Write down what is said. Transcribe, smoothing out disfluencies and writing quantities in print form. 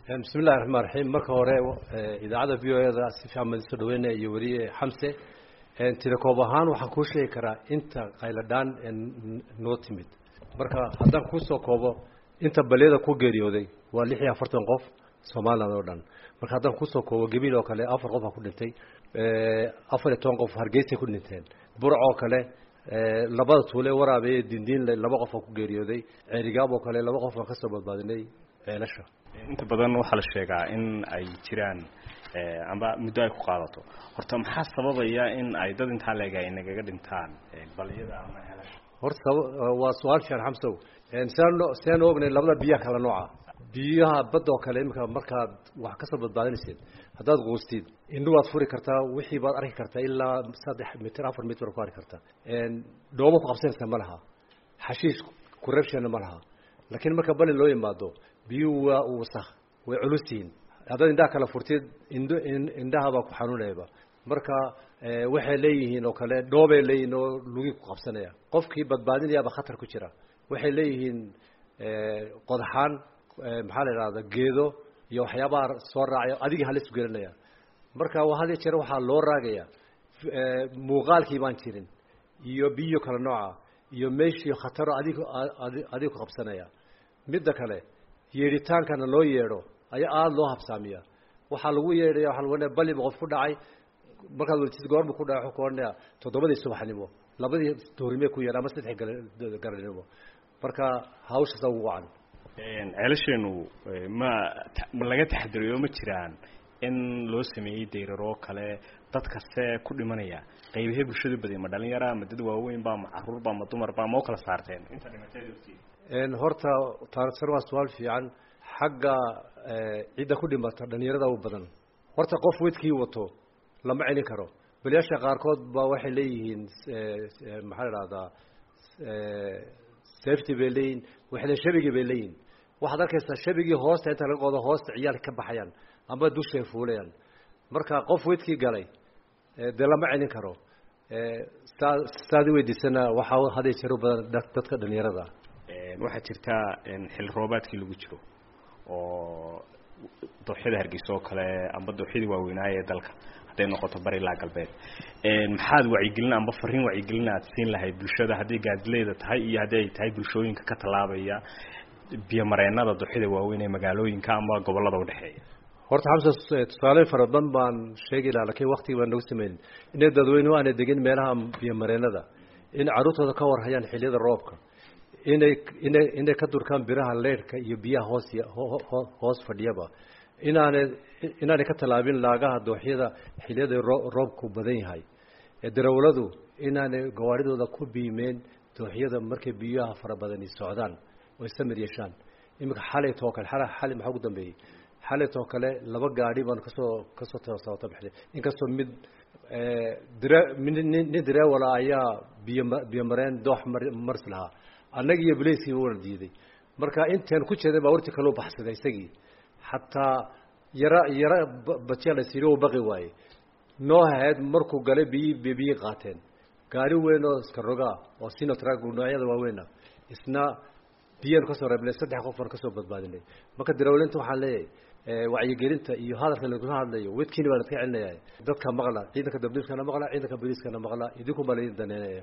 بسم الله الرحمن الرحيم marka hore idaacada VOA si fiican ma soo dhaweynay iyo wariye Xamse tilakoob ahaan waxaan ku sheegi karaa inta qayladaan noo timid marka haddaan ku soo koobo inta baliyada ku geeriyooday waa 46 qof Soomaaliland oo dhan marka haddaan ku soo koobo gabil oo kale 4 qof ku dhintay 14 qof Hargeysa ku dhinteen Burco oo kale labada tuule waraabay dindiin laba qof ku geeriyooday Ceerigaab oo kale laba qof ka soo badbaadinay ceelasha inta badan waxa la sheegaa in ay jiraan amba muddo ay ku qaadato horta maxaa sababaya in ay dad inta leeyahay inaga dhintaan baliyada ama ceelasha horta waa su'aal fiican Xamsow saan ognay labada biyaha kala nooca biyaha badda oo kale markaad wax ka soo badbaadinaysid haddaad qoostid indhu waad furi kartaa wixii baad arki kartaa ilaa 3 mitir 4 mitir ku arki kartaa dhoobo ku qabsanaysa ma laha xashiish corruption ma laha laakiin marka bali loo yimaado biyuhu waa wasakh way culusiin hadda inda kala furtid indaha ba ku xanuunayba marka waxay leeyihiin oo kale dhoobay leeyihiin oo lugi ku qabsanaya qofkii badbaadinaya ba khatar ku jira waxay leeyihiin qodaxaan maxaa la yiraahdaa geedo iyo waxyaabaha soo raacay adiga halis gelinaya marka waxa jira waxa loo raagaya muuqaalkii baan jirin iyo biyo kala nooca iyo meeshii khatar adiga ku qabsanaya midda kale yeeritaankana loo yeero ayaa aad loo habsaamiya waxa lagu yeeray waxa lagu bali qof ku dhacay markaad wada goorma ku dhacay koornaa 7 subaxnimo labadii doorime ku yeeray ama 3 garanimo marka hawsha soo wacan ceelasheenu ma laga taxadariyo ma jiraan in loo sameeyay deyraro kale dadka see ku dhimanaya qaybaha bulshada badan ma dhalinyaro ama dad waaweyn ba ma caruur ba ma dumar ba ma kala saarteen inta dhimatay horta taariikhda waa su'aal fiican xagga cida ku dhimata dhalinyarada u badan horta qof weedkii wato lama celin karo baliyaasha qaarkood ba waxay leeyihiin maxaa la raahdaa safety beleyn waxay shabigi beleyn waxa arkaysa shabigi hoosta inta laga qodo hoosta ciyaal ka baxayaan ama dusha fuulayaan marka qof weedkii galay de lama celin karo saadi weydiisana waxa haday jiro badan dadka dhalinyarada waxa jirta xil roobaadkii lagu jiro oo dooxada Hargeysa oo kale amba dooxada waaweynaaye dalka haday noqoto bari la galbeed maxaad wacyigelin amba fariin wacyigelin aad siin lahayd bulshada hadii gaadleeda tahay iyo hadii tahay bulshooyinka ka talaabaya biyo mareenada dooxada waaweyn ee magaalooyinka amba gobolada u dhaxeeya horta Xamsa tusaale farabadan baan sheegi lahaa laakiin waqtiga baan nagu sameeyay in dadweynuhu aan degin meelaha biyo mareenada in caruurtooda ka warhayaan xilliyada roobka inay ka durkaan biraha leerka iyo biyaha hoos fadhiyaba inaanay ka talaabin laagaha dooxyada xilliyada roobku badan yahay darawladu inaanay gawaaridooda ku biimeen dooxyada markay biyaha fara badan socdaan oo istamir yeeshaan imika xalay tookal xalay maxaa ugu dambeeyay xalay tookale laba gaari baan kasoo toosawta baxday inkastoo mid direewala ayaa biyo mareen doox mars lahaa annaga iyo bilayskii wada diiday marka intaan ku jeeday baa warti kale u baxsaday isagii hatta yara bajeel siro baqi waay noo hayd markuu galay biyo qaateen gaari weyn oo iska roga oo sino track noocyada waaweyn isna biyan ka soo reebnay 3 qof ka soo badbaadinay marka darawlinta waxaan leeyahay wacyigelinta iyo hadalka lagu hadlayo weedkiina baan ka celinayay dadka maqla ciidanka dabdilkana maqla ciidanka booliiskana maqla idinku baleeyay daneenaya